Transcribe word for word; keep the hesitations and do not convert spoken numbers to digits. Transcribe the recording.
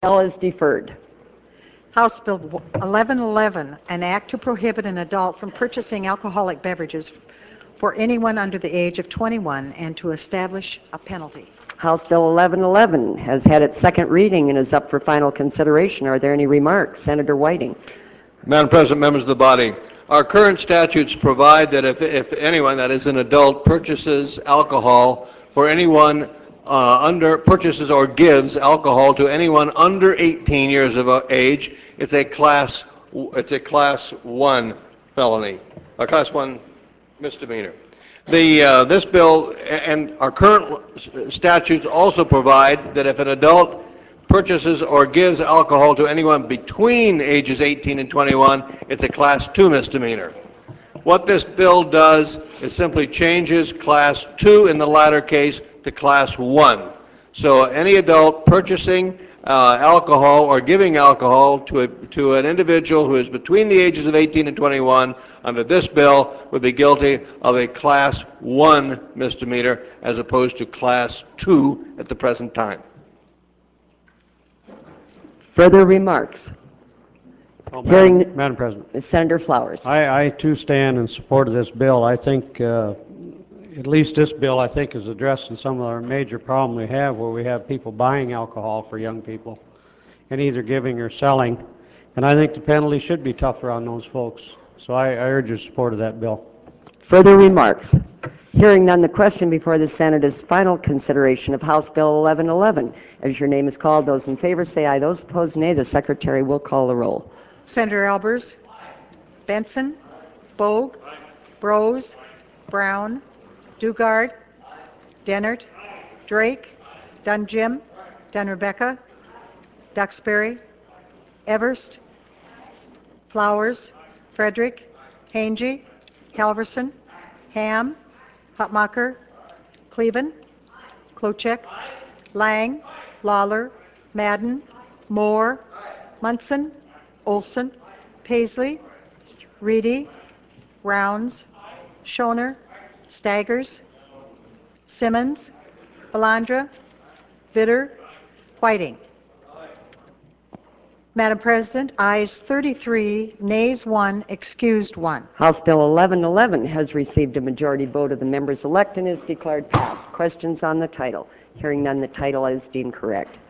bill is deferred. House Bill eleven eleven, an act to prohibit an adult from purchasing alcoholic beverages for anyone under the age of twenty-one and to establish a penalty. House Bill eleven eleven has had its second reading and is up for final consideration. Are there any remarks? Senator Whiting. Madam President, members of the body, our current statutes provide that if, if anyone, that is an adult, purchases alcohol for anyone uh, under, purchases or gives alcohol to anyone under eighteen years of age, it's a class, it's a class one felony, a class one misdemeanor. The, uh, this bill and our current statutes also provide that if an adult purchases or gives alcohol to anyone between ages eighteen and twenty-one, it's a class two misdemeanor. What this bill does is simply changes class two in the latter case to class one. So any adult purchasing uh, alcohol or giving alcohol to, a, to an individual who is between the ages of eighteen and twenty-one under this bill would be guilty of a class one misdemeanor as opposed to class two at the present time. Further remarks? Well, Hearing Madam, Madam President, Senator Flowers. I, I too stand in support of this bill. I think uh, at least this bill, I think, is addressing some of our major problem we have where we have people buying alcohol for young people and either giving or selling. And I think the penalty should be tougher on those folks. So I, I urge your support of that bill. Further remarks? Hearing none, the question before the Senate is final consideration of House Bill eleven eleven. As your name is called, those in favor say aye. Those opposed, nay. The Secretary will call the roll. Senator Albers, Benson, Bogue, Brose, Brown, Dugard, Dennert, Drake, Dunjim, Dunn-Rebecca, Duxbury, Everst, Flowers, Frederick, Hangy, Halverson, Ham, Hutmacher, Cleven, Klochek, Lang, Lawler, Madden, Moore, Munson, Olson, Paisley, Reedy, Rounds, Schoner, Staggers, Simmons, Balandra, Vitter, Whiting. Madam President, ayes thirty-three, nays one, excused one. House Bill eleven eleven has received a majority vote of the members elect and is declared passed. Questions on the title? Hearing none, the title is deemed correct.